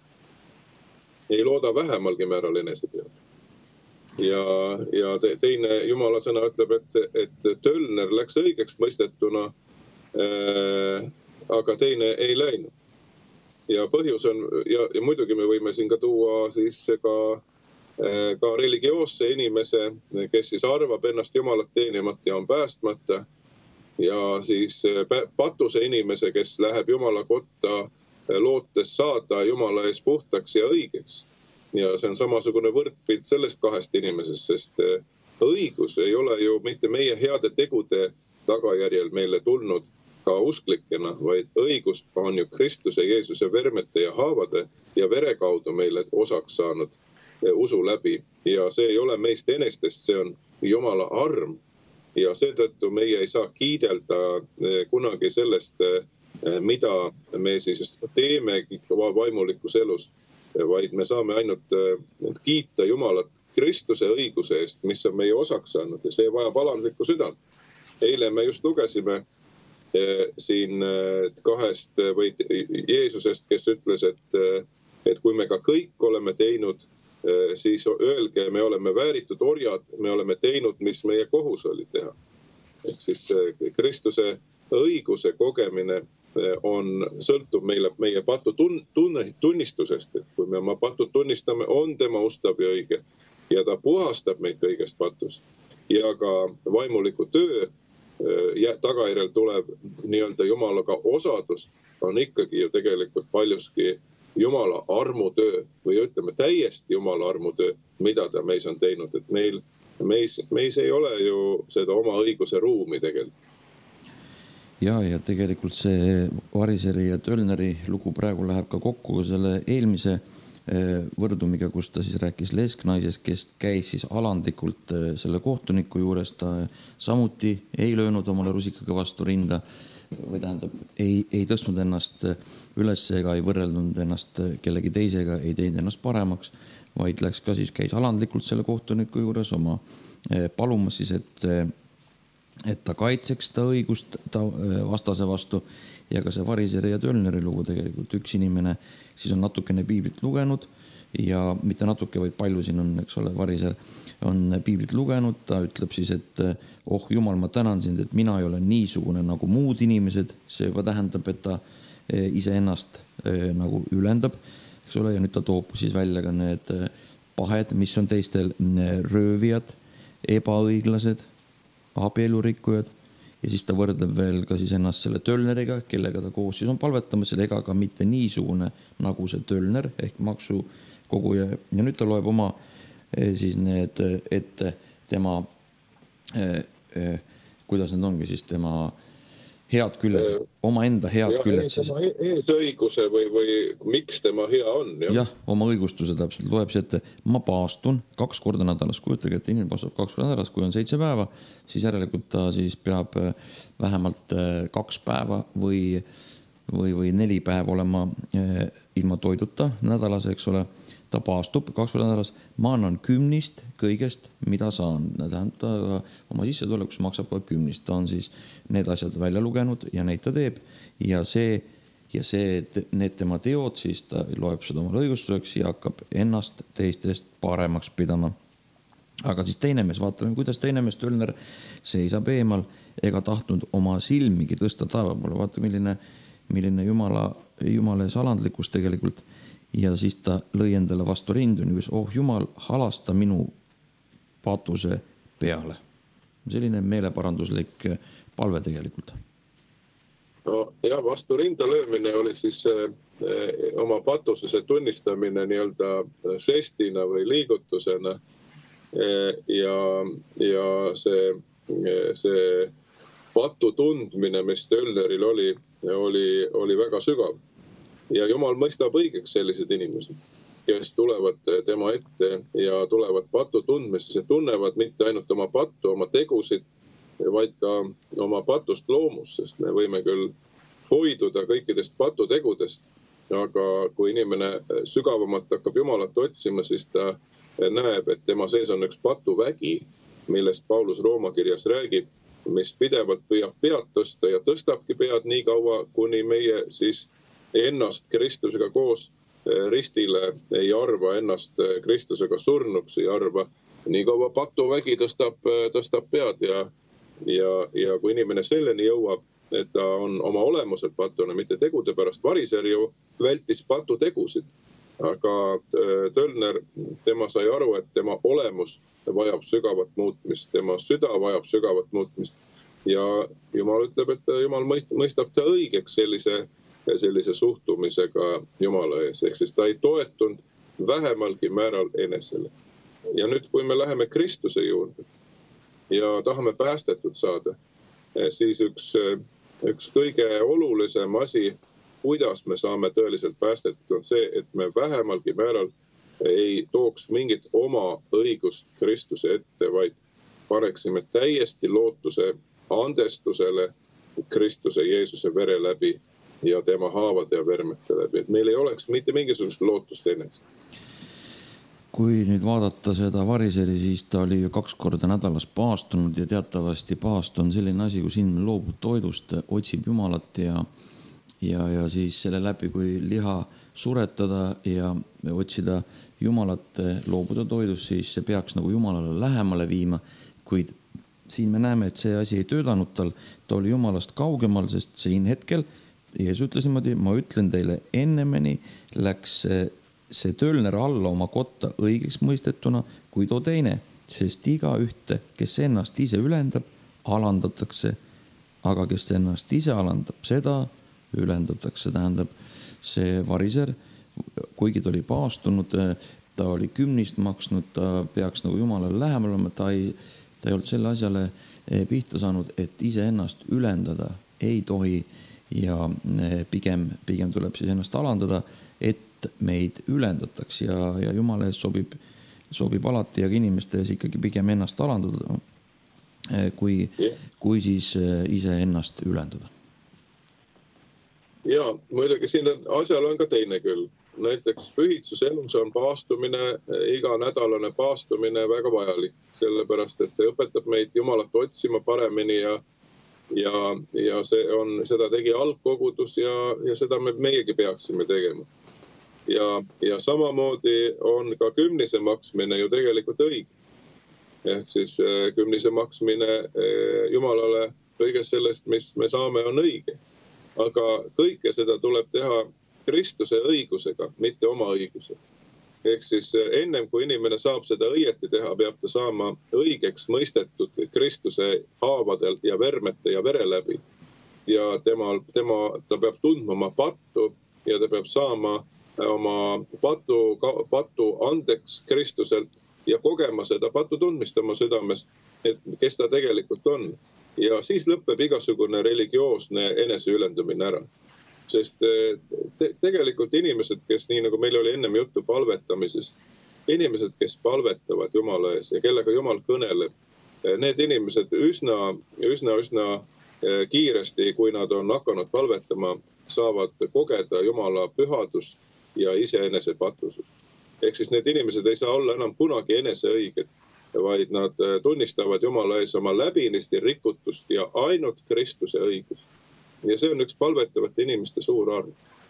B: ei looda vähemalgi määral enese peale. Ja, ja teine Jumala sõna ütleb, et, et Tölner läks õigeks mõistetuna, äh, aga teine ei läinud. Ja põhjus on, ja, ja muidugi me võime siin ka tuua siis ka ka religioosse inimese, kes siis arvab ennast Jumalat teenimata ja on päästmata. Ja siis patuse inimese, kes läheb Jumala kotta lootes saada Jumala ees puhtaks ja õigeks. Ja see on samasugune võrdpilt sellest kahest inimesest, sest õigus ei ole ju mitte meie heade tegude tagajärjel meile tulnud ka usklikena, vaid õigus on ju Kristuse, Jeesuse vermete ja haavade ja vere kaudu meile osaks saanud usu läbi. Ja see ei ole meist enestest, see on Jumala arm. Ja seetõttu meie ei saa kiidelda kunagi sellest, mida me siis teeme vaimulikus elus, vaid me saame ainult kiita Jumalat Kristuse õiguse eest, mis on meie osaks saanud ja see vajab alandlikku südant. Eile me just lugesime siin kahest või Jeesusest, kes ütles, et, et kui me ka kõik oleme teinud, siis öelge, me oleme vääritud orjad, me oleme teinud, mis meie kohus oli teha. Ehk siis Kristuse õiguse kogemine on, sõltub meile meie patu tunnistusest. Et kui me oma patud tunnistame, on tema ustav ja õige ja ta puhastab meid kõigest patust. Ja ka vaimuliku töö tagajärjel tuleb nii-öelda Jumalaga osadus on ikkagi ju tegelikult paljuski Jumala armutöö või ütleme täiesti Jumala armutöö, mida ta meis on teinud. Et meil, meis, meis ei ole ju seda oma õiguse ruumi tegelikult.
A: Ja, ja tegelikult see Variseri ja Tölneri lugu praegu läheb ka kokku selle eelmise võrdumiga, kus ta siis rääkis lesknaisest, kes käis siis alandlikult selle kohtuniku juures. Ta samuti ei löönud omale rusikaga vastu rinda või tähendab, ei, ei tõstnud ennast üles ega ei võrreldnud ennast kellegi teisega, ei teinud ennast paremaks, vaid läks ka siis, käis alandlikult selle kohtuniku juures oma palumas siis, et et ta kaitseks ta õigust ta vastase vastu ja ka see variseri ja tölneri lugu tegelikult. Üks inimene siis on natukene piiblit lugenud ja mitte natuke, vaid palju siin on, eks ole, variser on piiblit lugenud. Ta ütleb siis, et oh Jumal, ma tänan sind, et mina ei ole niisugune nagu muud inimesed. See juba tähendab, et ta iseennast nagu ülendab, eks ole, ja nüüd ta toob siis välja ka need pahed, mis on teistel röövijad, ebaõiglased, abielurikkujad ja siis ta võrdleb veel ka siis ennast selle tölneriga, kellega ta koos siis on palvetamas, ega ka mitte niisugune nagu see tölner ehk maksukoguja. Ja nüüd ta loeb oma siis need ette tema, kuidas need ongi siis tema head küljed, oma enda head küljed siis.
B: Tema eesõiguse või, või miks tema hea on.
A: Jah, jah, oma õigustuse täpselt loeb see ette. Ma paastun kaks korda nädalas, kujutage, et inimene paastab kaks korda nädalas, kui on seitse päeva, siis järelikult ta siis peab vähemalt kaks päeva või, või, või neli päeva olema ilma toiduta nädalas, eks ole. Ta paastub kaks korda nädalas, ma annan kümnist kõigest, mida saan. Ta oma sissetulekus maksab ka kümnist. Ta on siis need asjad välja lugenud ja neid ta teeb. Ja see, ja see, need tema teod, siis ta loeb seda oma õigustuseks ja hakkab ennast teistest paremaks pidama. Aga siis teine mees, vaatame, kuidas teine mees tölner seisab eemal ega tahtnud oma silmigi tõsta taeva poole. Vaata, milline, milline Jumala, Jumala salandlikkus tegelikult. Ja siis ta lõi endale vastu rindu, nii oh Jumal, halasta minu patuse peale. Selline meeleparanduslik palve tegelikult.
B: No ja vastu rinda löömine oli siis eh, oma patusese tunnistamine nii-öelda žestina või liigutusena eh, ja, ja see, see patu tundmine, mis tölneril oli, oli, oli väga sügav. Ja Jumal mõistab õigeks sellised inimesed, kes tulevad tema ette ja tulevad patu tundmisse. See tunnevad mitte ainult oma pattu, oma tegusid, vaid ka oma patust loomust, sest me võime küll hoiduda kõikidest patutegudest, aga kui inimene sügavamalt hakkab Jumalat otsima, siis ta näeb, et tema sees on üks patuvägi, millest Paulus Rooma kirjas räägib, mis pidevalt püüab pead tõsta ja tõstabki pead nii kaua, kuni meie siis ennast Kristusega koos ristile ei arva, ennast Kristusega surnuks ei arva. Nii kaua patuvägi tõstab, tõstab pead ja, ja, ja kui inimene selleni jõuab, et ta on oma olemuselt patuna, mitte tegude pärast. Variser ju vältis patutegusid, aga tölner, tema sai aru, et tema olemus vajab sügavat muutmist, tema süda vajab sügavat muutmist ja Jumal ütleb, et Jumal mõistab ta õigeks sellise sellise suhtumisega Jumala ees. Ehk siis ta ei toetunud vähemalgi määral enesele. Ja nüüd, kui me läheme Kristuse juurde ja tahame päästetud saada, siis üks, üks kõige olulisem asi, kuidas me saame tõeliselt päästetud, on see, et me vähemalgi määral ei tooks mingit oma õigust Kristuse ette, vaid paneksime täiesti lootuse andestusele Kristuse Jeesuse vere läbi ja tema haavade ja vermete läbi. Et meil ei oleks mitte mingisugust lootust ennast.
A: Kui nüüd vaadata seda variseri, siis ta oli ju kaks korda nädalas paastunud ja teatavasti paast on selline asi, kus inimene loobub toidust, otsib Jumalat ja, ja, ja siis selle läbi, kui liha suretada ja otsida Jumalat, loobuda toidust, siis see peaks nagu Jumalale lähemale viima, kuid siin me näeme, et see asi ei töödanud tal, ta oli Jumalast kaugemal, sest siin hetkel Jeesus ütles niimoodi, ma ütlen teile, ennemeni läks see tölner alla oma kotta õigeks mõistetuna, kui too teine, sest iga ühte, kes ennast ise ülendab, alandatakse, aga kes ennast ise alandab, seda ülendatakse. Tähendab, see variser, kuigi ta oli paastunud, ta oli kümnist maksnud, ta peaks nagu Jumalale lähemal olema, ta ei, ta ei olnud selle asjale pihta saanud, et ise ennast ülendada ei tohi. Ja pigem, pigem tuleb siis ennast alandada, et meid ülendataks ja, ja Jumala ees sobib, sobib alati ja inimeste ees ikkagi pigem ennast alandada, kui, kui siis ise ennast ülendada.
B: Ja muidugi siin asjal on ka teine küll. näiteks pühitsuselus on paastumine, iganädalane paastumine väga vajalik, sellepärast et see õpetab meid Jumalat otsima paremini ja ja, ja see on, seda tegi algkogudus ja, ja seda me meiegi peaksime tegema. Ja, ja samamoodi on ka kümnise maksmine ju tegelikult õige. Ehk siis kümnise maksmine Jumalale kõigest sellest, mis me saame, on õige. Aga kõike seda tuleb teha Kristuse õigusega, mitte oma õigusega. Ehk siis ennem kui inimene saab seda õieti teha, peab ta saama õigeks mõistetud Kristuse haavadel ja vermete ja vere läbi. Ja tema, tema, ta peab tundma oma pattu ja ta peab saama oma patu, patu andeks Kristuselt ja kogema seda patu tundmist oma südames, et kes ta tegelikult on. Ja siis lõpeb igasugune religioosne eneseülendumine ära. Sest te, tegelikult inimesed, kes nii nagu meil oli ennem juttu palvetamisest, inimesed, kes palvetavad Jumala ees ja kellega Jumal kõneleb, need inimesed üsna, üsna, üsna kiiresti, kui nad on hakanud palvetama, saavad kogeda Jumala pühadust ja iseenese patusust. Ehk siis need inimesed ei saa olla enam kunagi eneseõiged, vaid nad tunnistavad Jumala ees oma läbinisti rikutust ja ainult Kristuse õigust. Ja see on üks palvetavate inimeste suur arv.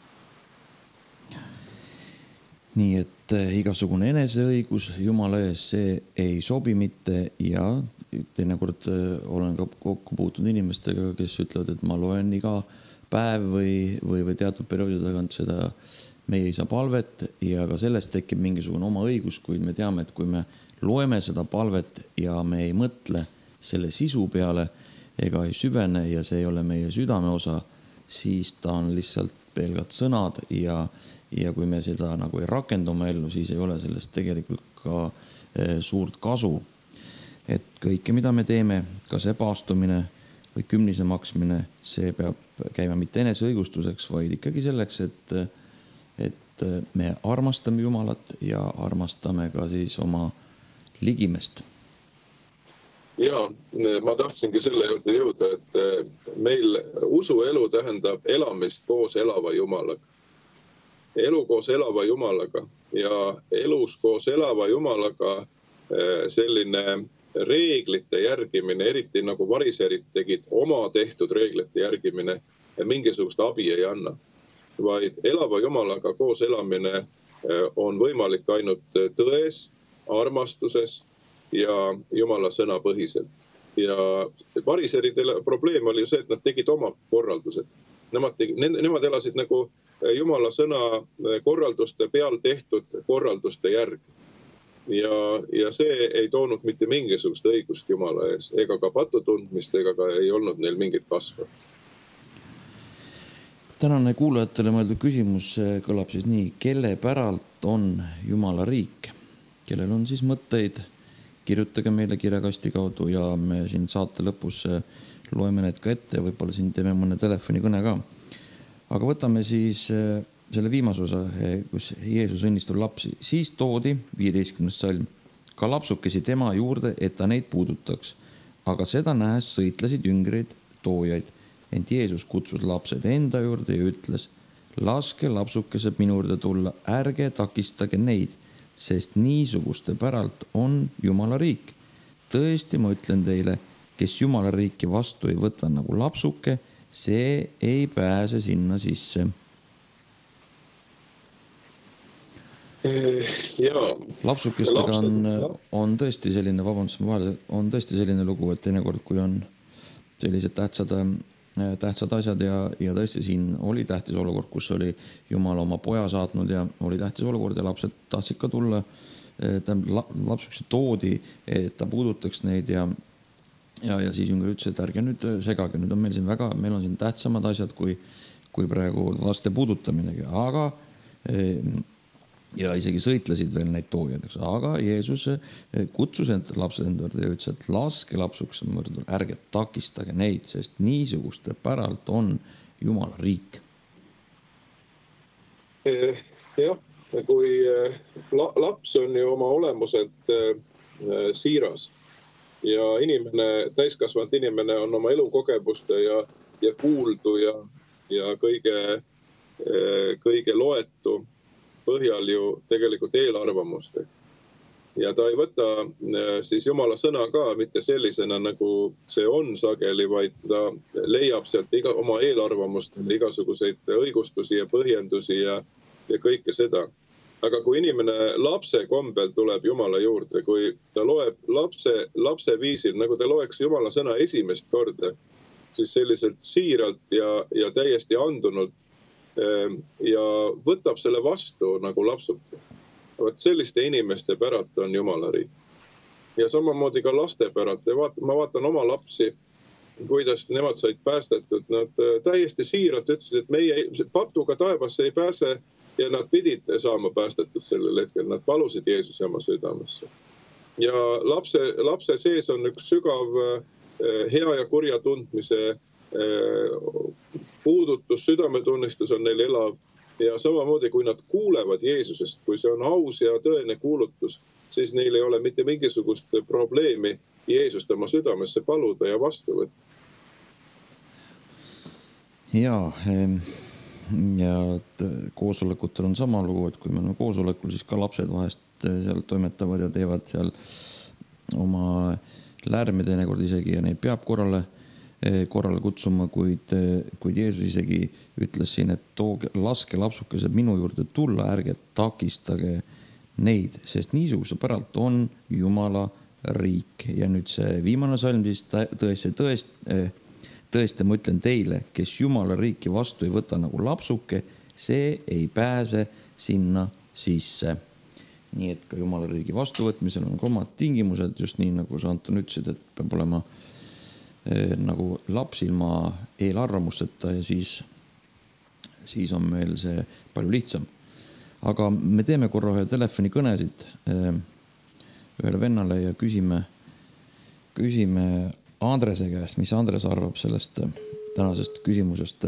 A: Nii et igasugune eneseõigus Jumala ees, see ei sobi mitte ja teinekord olen ka kokku puutunud inimestega, kes ütlevad, et ma loen iga päev või, või, või teatud perioodi tagant seda meie isa palvet ja ka sellest tekib mingisugune oma õigus, kuid me teame, et kui me loeme seda palvet ja me ei mõtle selle sisu peale ega ei süvene ja see ei ole meie südame osa, siis ta on lihtsalt pelgalt sõnad ja, ja kui me seda nagu ei rakendu oma ellu, siis ei ole sellest tegelikult ka e, suurt kasu. Et kõike, mida me teeme, ka see paastumine või kümnise maksmine, see peab käima mitte eneseõigustuseks, vaid ikkagi selleks, et, et me armastame Jumalat ja armastame ka siis oma ligimest.
B: Ja, ma tahtsingi selle juurde jõuda, et meil usuelu tähendab elamist koos elava Jumalaga. Elu koos elava Jumalaga ja elus koos elava Jumalaga selline reeglite järgimine, eriti nagu variserid tegid oma tehtud reeglite järgimine, mingisugust abi ei anna. Vaid elava Jumalaga koos elamine on võimalik ainult tões, armastuses ja Jumala sõna põhiselt. Ja variseridele probleem oli ju see, et nad tegid oma korraldused. Nemad, tegi, nemad elasid nagu Jumala sõna korralduste peal tehtud korralduste järgi. Ja, ja see ei toonud mitte mingisugust õigust Jumala ees, ega ka patutundmist, ega ka ei olnud neil mingit kasvat.
A: Tänane kuulajatele mõeldud küsimus kõlab siis nii, kelle päralt on Jumala riik? Kellel on siis mõtteid? Kirjutage meile kirjakasti kaudu ja me siin saate lõpus loeme need ka ette ja võib-olla siin teeme mõne telefonikõne ka. Aga võtame siis selle viimase osa, kus Jeesus õnnistab lapsi. Siis toodi viieteistkümnes salm ka lapsukesi tema juurde, et ta neid puudutaks. Aga seda nähes sõitlesid jüngreid toojaid. Ent Jeesus kutsus lapsed enda juurde ja ütles, laske lapsukesed minu juurde tulla, ärge takistage neid. Sest niisuguste päralt on Jumala riik. Tõesti, ma ütlen teile, kes Jumala riiki vastu ei võta nagu lapsuke, see ei pääse sinna sisse.
B: Ja,
A: lapsukestega on, on tõesti selline, vabandust, on tõesti selline lugu, et teinekord, kui on sellised tähtsad tähtsad asjad ja, ja tõesti siin oli tähtis olukord, kus oli Jumal oma poja saatnud ja oli tähtis olukord ja lapsed tahtsid ka tulla. Lapsukesed toodi, et ta puudutaks neid ja, ja, ja siis jünger ütles, et ärge nüüd segage, nüüd on meil siin väga, meil on siin tähtsamad asjad kui, kui praegu laste puudutaminegi, aga ja isegi sõitlesid veel neid toojad, aga Jeesus kutsus end lapsed enda juurde ja ütles, et laske lapsuks, ärge takistage neid, sest niisuguste päralt on Jumala riik.
B: Jah, kui laps on ju oma olemuselt siiras ja inimene, täiskasvanud inimene on oma elukogemuste ja, ja kuuldu ja, ja kõige, kõige loetu põhjal ju tegelikult eelarvamust. Ja ta ei võta siis Jumala sõna ka mitte sellisena, nagu see on sageli, vaid ta leiab sealt iga, oma eelarvamust, igasuguseid õigustusi ja põhjendusi ja, ja kõike seda. Aga kui inimene lapse kombel tuleb Jumala juurde, kui ta loeb lapse, lapse viisil, nagu ta loeks Jumala sõna esimest korda, siis selliselt siiralt ja, ja täiesti andunult ja võtab selle vastu nagu lapsuke. Vaat selliste inimeste päralt on Jumala riik. Ja samamoodi ka laste päralt. Ma vaatan oma lapsi, kuidas nemad said päästetud. Nad täiesti siiralt ütlesid, et meie patuga taevasse ei pääse ja nad pidid saama päästetud sellel hetkel. Nad palusid Jeesuse oma südamesse. Ja lapse, lapse sees on üks sügav hea ja kurja tundmise puudutus, südametunnistus on neil elav. Ja samamoodi, kui nad kuulevad Jeesusest, kui see on aus ja tõene kuulutus, siis neil ei ole mitte mingisugust probleemi Jeesust oma südamesse paluda ja vastu võtta.
A: Jaa, ja koosolekutel on sama lugu, et kui me oleme koosolekul, siis ka lapsed vahest seal toimetavad ja teevad seal oma lärmi teinekord isegi ja neid peab korrale korrale kutsuma, kuid, kuid Jeesus isegi ütles siin, et tooge, laske lapsukesed minu juurde tulla, ärge takistage neid, sest niisuguse päralt on Jumala riik. Ja nüüd see viimane salm siis tõesti, tõesti, tõesti ma ütlen teile, kes Jumala riiki vastu ei võta nagu lapsuke, see ei pääse sinna sisse. Nii et ka Jumala riigi vastuvõtmisel on omad tingimused, just nii nagu sa Anton ütlesid, et peab olema nagu laps ilma eelarvamusteta ja siis, siis on meil see palju lihtsam. Aga me teeme korra ühe telefonikõnesid ühele vennale ja küsime, küsime Andrese käest, mis Andres arvab sellest tänasest küsimusest.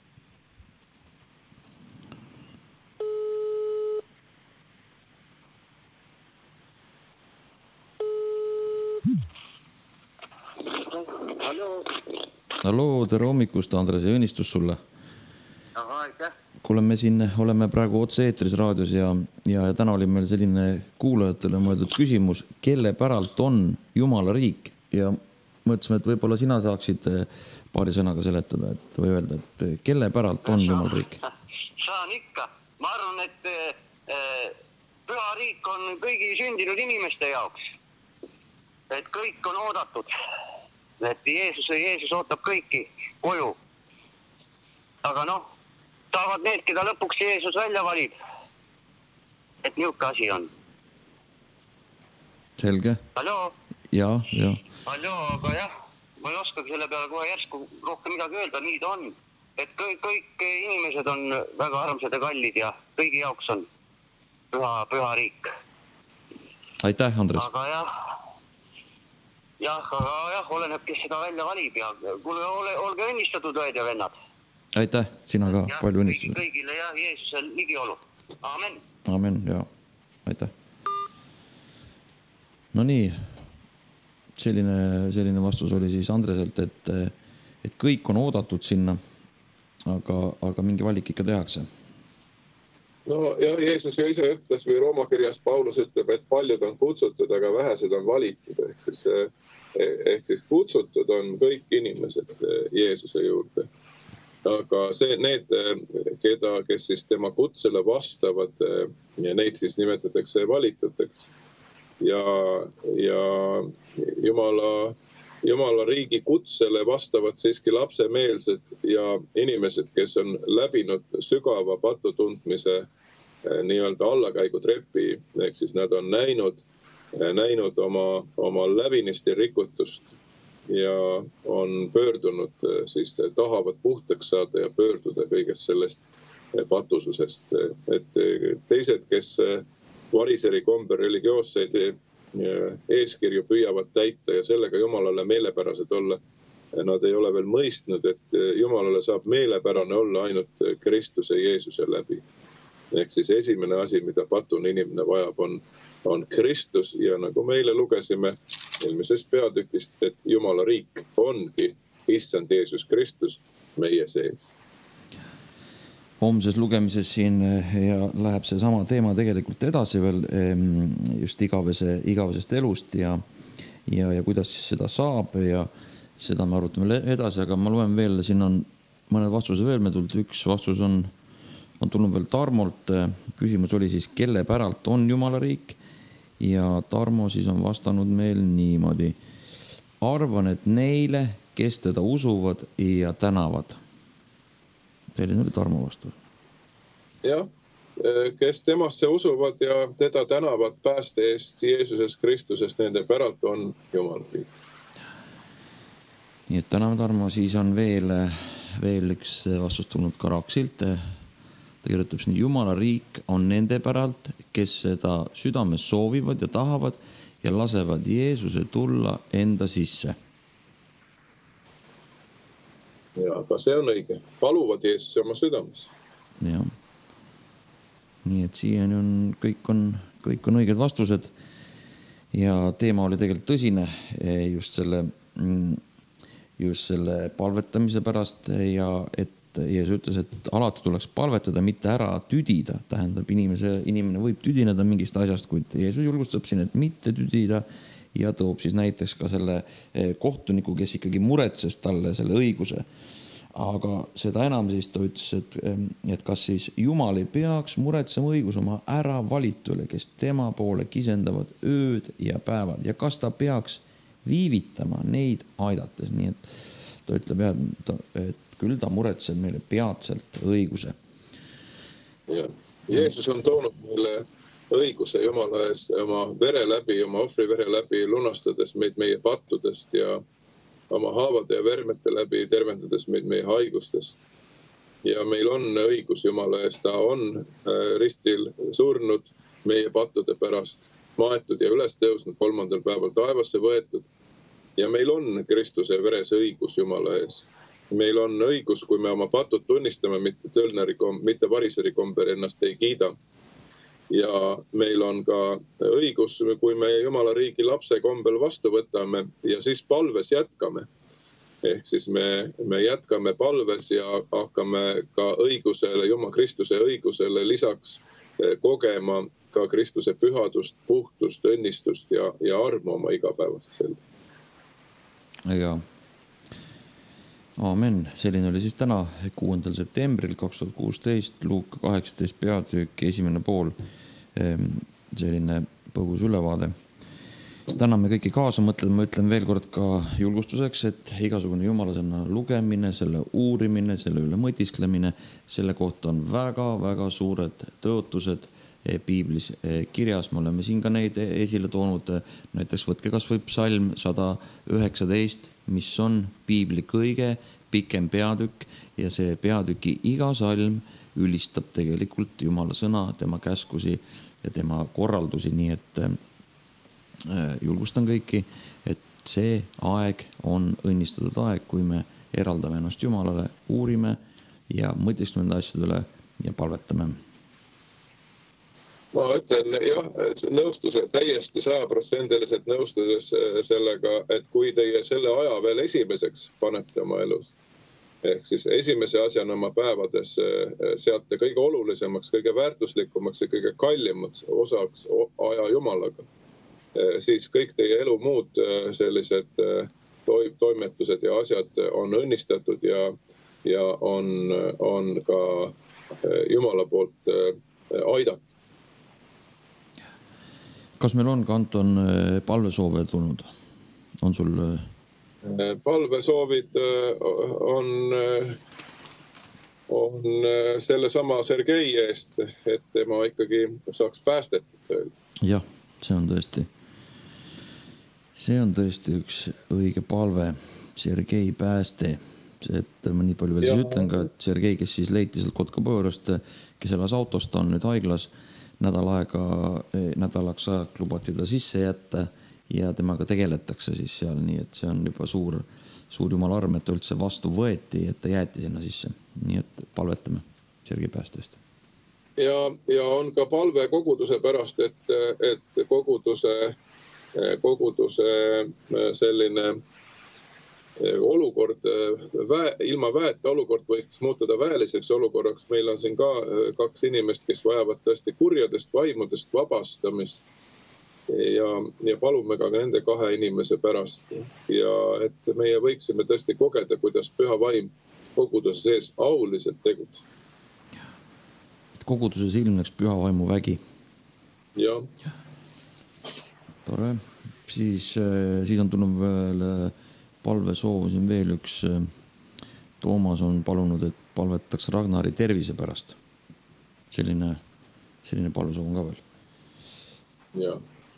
A: Hallo, tere hommikust, Andres, ja õnnistus sulle.
C: Aha, aitäh.
A: Kuule, me siin oleme praegu otse eetris raadios ja, ja, ja täna oli meil selline kuulajatele mõeldud küsimus, kelle päralt on Jumala riik. Ja mõtlesime, et võib-olla sina saaksid paari sõnaga seletada, et või öelda, et kelle päralt on Jumala riik?
C: Saan ikka. Ma arvan, et äh, püha riik on kõigi sündinud inimeste jaoks. Et kõik on oodatud. Et Jeesus, Jeesus ootab kõiki koju. Aga noh, saavad need, keda lõpuks Jeesus välja valib. Et niuke asi on.
A: Selge.
C: Hallo?
A: Ja, ja.
C: Hallo, aga jah, ma ei oskagi selle peale kohe järsku rohkem midagi öelda, nii ta on. Et kõik, kõik inimesed on väga armsad ja kallid ja kõigi jaoks on püha, püha riik.
A: Aitäh, Andres.
C: Aga jah, jah, aga jah, oleneb, kes seda välja valib ja kuule, ole, olge õnnistatud, õed ja vennad.
A: Aitäh, sina ka,
C: ja,
A: palju õnnistatud.
C: Kõigile ja Jeesusel ligiolu. Amen.
A: Amen, ja. Aitäh. No nii, selline, selline vastus oli siis Andreselt, et, et kõik on oodatud sinna, aga, aga mingi valik ikka tehakse.
B: No ja Jeesus ju ise ütles või Rooma kirjas Paulus ütleb, et paljud on kutsutud, aga vähesed on valitud. Ehk siis, ehk siis kutsutud on kõik inimesed Jeesuse juurde. Aga see, need, keda, kes siis tema kutsele vastavad, ja neid siis nimetatakse valituteks. Ja, ja Jumala, Jumala riigi kutsele vastavad siiski lapsemeelsed ja inimesed, kes on läbinud sügava patutundmise nii-öelda allakäigutrepi, ehk siis nad on näinud, näinud oma, oma läbinisti rikutust ja on pöördunud, siis tahavad puhtaks saada ja pöörduda kõigest sellest patususest. Et teised, kes variseri kombe religioosseid eeskirju püüavad täita ja sellega Jumalale meelepärased olla, nad ei ole veel mõistnud, et Jumalale saab meelepärane olla ainult Kristuse Jeesuse läbi. Ehk siis esimene asi, mida patun inimene vajab, on, on Kristus ja nagu meile lugesime eelmisest peatükist, et Jumala riik ongi issand Jeesus Kristus meie sees.
A: homses lugemises siin ja läheb see sama teema tegelikult edasi veel just igavese, igavesest elust ja, ja, ja kuidas siis seda saab ja seda me arutame edasi, aga ma loen veel, siin on mõned vastused veel, me tulnud üks vastus on, on tulnud veel Tarmolt, küsimus oli siis, kelle päralt on Jumala riik ja Tarmo siis on vastanud meil niimoodi, arvan, et neile, kes teda usuvad ja tänavad. Selline oli Tarmo vastus.
B: Jah, kes temasse usuvad ja teda tänavad pääste eest Jeesuses Kristusest, nende päralt on Jumala riik.
A: Nii et täname Tarmo, siis on veel, veel üks vastus tulnud ka Raksilt. Ta kirjutab siin, Jumala riik on nende päralt, kes seda südames soovivad ja tahavad ja lasevad Jeesuse tulla enda sisse.
B: Ja, aga see on õige. Paluvad Jeesuse oma südames.
A: Ja. Nii et siiani on, kõik on, kõik on õiged vastused ja teema oli tegelikult tõsine just selle, just selle palvetamise pärast ja et Jeesus ütles, et alati tuleks palvetada, mitte ära tüdida. Tähendab, inimese, inimene võib tüdineda mingist asjast, kuid Jeesus julgustab siin, et mitte tüdida ja toob siis näiteks ka selle kohtuniku, kes ikkagi muretses talle selle õiguse. Aga seda enam siis ta ütles, et, et kas siis Jumal ei peaks muretsema õigus oma ära valitule, kes tema poole kisendavad ööd ja päevad ja kas ta peaks viivitama neid aidates. Nii et ta ütleb, et küll ta muretseb meile peatselt õiguse.
B: Ja. Jeesus on toonud meile õiguse Jumala ees oma vere läbi, oma ohvri vere läbi, lunastades meid meie pattudest ja oma haavade ja vermete läbi, tervendades meid meie haigustest. Ja meil on õigus Jumala ees, ta on ristil surnud meie pattude pärast, maetud ja üles tõusnud, kolmandal päeval taevasse võetud. Ja meil on Kristuse veres õigus Jumala ees. Meil on õigus, kui me oma patud tunnistame, mitte tölneri, mitte variseri komber ennast ei kiida. Ja meil on ka õigus, kui me Jumala riigi lapse kombel vastu võtame ja siis palves jätkame. Ehk siis me, me jätkame palves ja hakkame ka õigusele, Jumala Kristuse õigusele lisaks kogema ka Kristuse pühadust, puhtust, õnnistust ja, ja armu oma igapäevases elus.
A: Ja. Aamen. Selline oli siis täna kuuendal septembril kaks tuhat kuusteist Luuka kaheksateist peatükk esimene pool. Selline põgus ülevaade. Täna me kõiki kaasa mõtleme, ma ütlen veel kord ka julgustuseks, et igasugune Jumalasõna lugemine, selle uurimine, selle üle mõtisklemine, selle kohta on väga-väga suured tõotused Piiblis kirjas. Me oleme siin ka neid esile toonud, näiteks võtke kas või psalm sada üheksateist, mis on Piibli kõige pikem peatükk ja see peatüki iga salm ülistab tegelikult Jumala sõna, tema käskusi ja tema korraldusi, nii et julgustan kõiki, et see aeg on õnnistatud aeg, kui me eraldame ennast Jumalale, uurime ja mõtleme nende asjadele ja palvetame.
B: Ma ütlen, jah, nõustuse täiesti sajaprotsendiliselt nõustudes sellega, et kui teie selle aja veel esimeseks panete oma elus, ehk siis esimese asjana oma päevades seate kõige olulisemaks, kõige väärtuslikumaks ja kõige kallimaks osaks aja Jumalaga, siis kõik teie elu muud sellised toimetused ja asjad on õnnistatud ja, ja on, on ka Jumala poolt aidatud.
A: Kas meil on ka, Anton, palvesoove tulnud? On sul...
B: Palvesoovid on, on selle sama Sergei eest, et tema ikkagi saaks päästetud.
A: Jah, see on tõesti, see on tõesti üks õige palve, Sergei pääste. See, et ma nii palju veel siis ütlen ka, et Sergei, kes siis leiti sealt Kotkapõõrast, kes elas autost, on nüüd haiglas, nädal aega, nädalaks ajak lubati ta sisse jätta ja temaga tegeletakse siis seal, nii et see on juba suur, suur Jumala arm, et ta üldse vastu võeti, et ta jäeti sinna sisse. Nii et palvetame Sergei päästest.
B: Ja, ja on ka palve koguduse pärast, et, et koguduse, koguduse selline olu olukord, väe, ilma väeta olukord võiks muutuda väeliseks olukorraks. Meil on siin ka kaks inimest, kes vajavad tõesti kurjadest vaimudest vabastamist ja, ja palume ka nende kahe inimese pärast. Ja et meie võiksime tõesti kogeda, kuidas püha vaim koguduse sees auliselt tegutseb.
A: Et koguduses ilmneks püha vaimu vägi.
B: Ja.
A: Tore. Siis, siis on tulnud veel palve soov siin veel üks. Toomas on palunud, et palvetaks Ragnari tervise pärast. Selline, selline palve soov on ka veel.
B: Ja.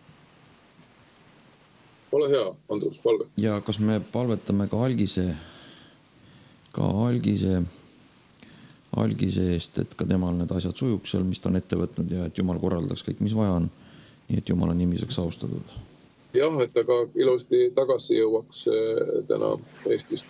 B: Ole hea, Andrus, palve.
A: Ja kas me palvetame ka Algise, ka Algise, Algise eest, et ka temal need asjad sujuks seal, mis ta on ette võtnud ja et Jumal korraldaks kõik, mis vaja on. Nii et Jumala nimi saaks austatud.
B: Jah, et ta ka ilusti tagasi jõuaks täna Eestist.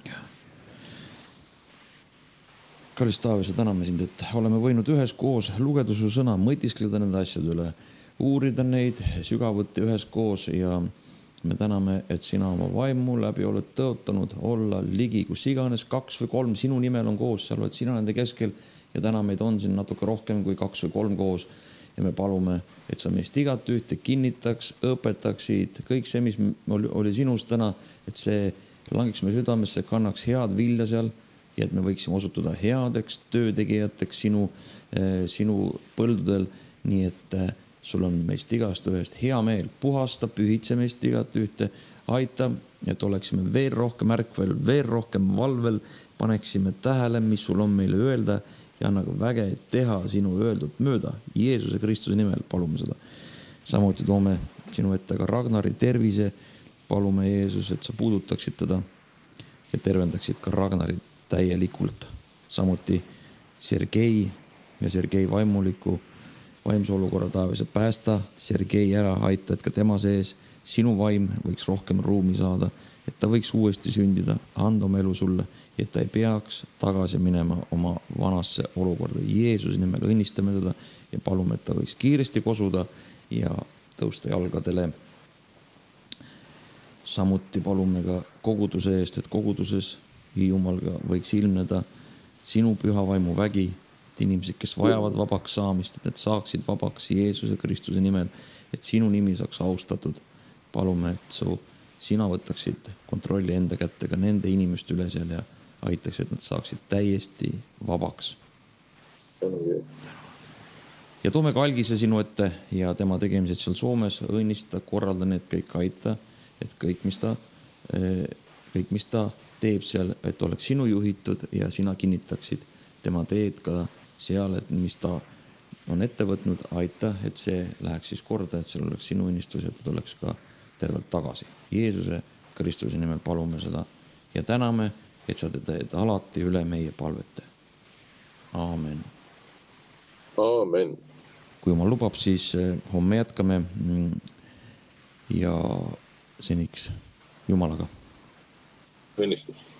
A: Kallis Taavi, täname sind, et oleme võinud ühes koos lugeda su sõna, mõtiskleda nende asjade üle, uurida neid sügavuti ühes koos ja me täname, et sina oma vaimu läbi oled tõotanud olla ligi, kus iganes kaks või kolm sinu nimel on koos, seal oled sina nende keskel ja täna meid on siin natuke rohkem kui kaks või kolm koos. Ja me palume, et sa meist igat ühte kinnitaks, õpetaksid, kõik see, mis oli sinust täna, et see langeks meie südamesse, kannaks head vilja seal ja et me võiksime osutuda headeks töötegijateks sinu, sinu põldudel, nii et sul on meist igast ühest hea meel, puhasta, pühitse meist igat ühte, aita, et oleksime veel rohkem ärkvel, veel rohkem valvel, paneksime tähele, mis sul on meile öelda ja annaga väge teha sinu öeldud mööda. Jeesuse Kristuse nimel palume seda. Samuti toome sinu ette ka Ragnari tervise. Palume Jeesus, et sa puudutaksid teda ja tervendaksid ka Ragnari täielikult. Samuti Sergei ja Sergei vaimuliku vaimse olukorra Taavise päästa. Sergei ära aita, et ka tema sees sinu vaim võiks rohkem ruumi saada, et ta võiks uuesti sündida, anda oma elu sulle, et ta ei peaks tagasi minema oma vanasse olukorda. Jeesuse nimel õnnistame teda ja palume, et ta võiks kiiresti kosuda ja tõusta jalgadele. Samuti palume ka koguduse eest, et koguduses Jumalga võiks ilmneda sinu püha vaimu vägi, et inimesed, kes vajavad vabaks saamist, et need saaksid vabaks Jeesuse Kristuse nimel, et sinu nimi saaks austatud. Palume, et su, sina võtaksid kontrolli enda kätte ka nende inimeste üle seal ja aitaks, et nad saaksid täiesti vabaks. Ja toome ka Algise sinu ette ja tema tegemised seal Soomes, õnnista, korralda need kõik, aita, et kõik, mis ta, kõik, mis ta teeb seal, et oleks sinu juhitud ja sina kinnitaksid tema teed ka seal, et mis ta on ette võtnud, aita, et see läheks siis korda, et seal oleks sinu õnnistus, et ta tuleks ka tervelt tagasi. Jeesuse Kristuse nimel palume seda ja täname, et sa teed alati üle meie palvete. Aamen.
B: Aamen.
A: Kui Jumal lubab, siis homme jätkame ja seniks Jumalaga.
B: Õnnistus.